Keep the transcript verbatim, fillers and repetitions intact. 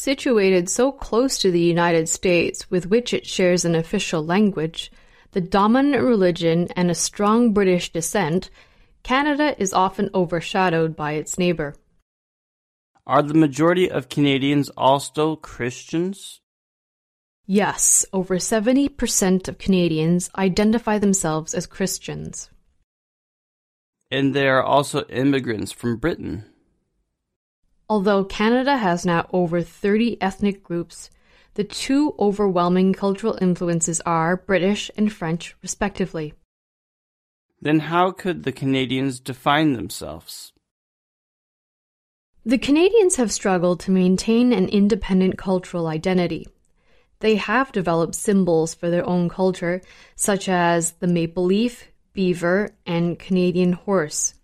Situated so close to the United States, with which it shares an official language, the dominant religion, and a strong British descent, Canada is often overshadowed by its neighbor. Are the majority of Canadians also Christians? Yes, over seventy percent of Canadians identify themselves as Christians. And there are also immigrants from Britain. Although Canada has now over thirty ethnic groups, the two overwhelming cultural influences are British and French, respectively. Then how could the Canadians define themselves? The Canadians have struggled to maintain an independent cultural identity. They have developed symbols for their own culture, such as the maple leaf, beaver, and Canadian horse.